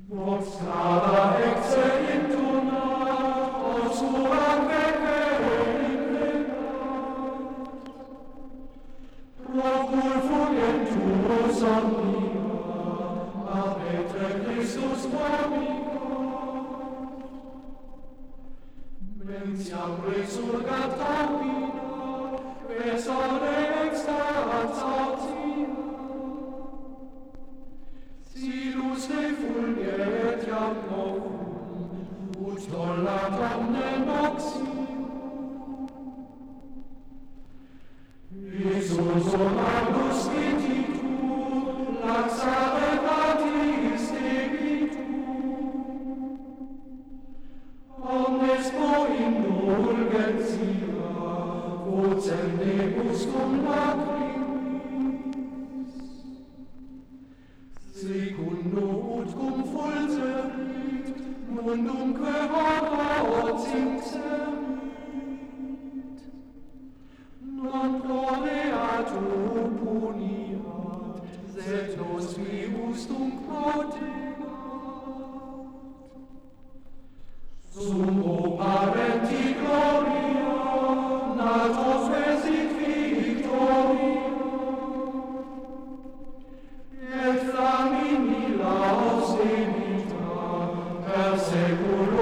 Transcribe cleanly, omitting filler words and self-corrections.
Vox cara excellentuna, osura requerenat, procul fugentus omnia, avete Christus dominat, mentiam resurgat Domina, pesare extat sautia, Silus ne fulget iam novum, ut dollat omnem oxium. Isus omnibus vititur, laxare patis debitur. Omnes pro indulgentia, vocem nebus cum lacrimis. Secundo ut cum fulgerit, mundumque horror cinxerit. Non proveatur puniat, sed nos vivus tunc protegat. Summo parenti gloria, natos vesit victoria, et flamini laus emita per seculum